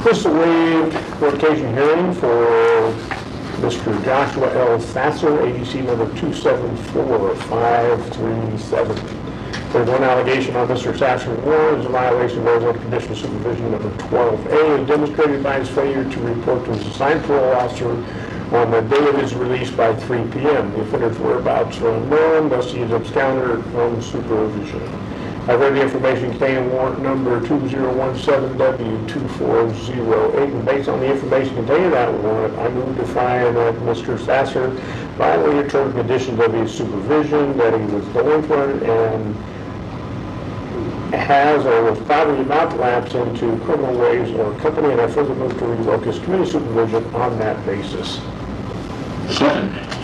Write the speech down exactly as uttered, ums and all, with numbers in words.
This is a waived revocation hearing for Mister Joshua L. Sasser, A D C number two seven four five three seven. There's one allegation on Mister Sasser's warrant is a violation of Arizona Condition of Supervision number twelve A, demonstrated by his failure to report to his assigned parole officer on the day of his release by three p m The offender's whereabouts are unknown, thus he is absconded from supervision. I've read the information contained in warrant number two zero one seven W two four zero eight, and based on the information contained in that warrant, I move to find that Mister Sasser violated terms and conditions of his supervision, that he was delinquent, and has or was probably about to lapse into criminal ways or company, and I further move to revoke his community supervision on that basis. Second.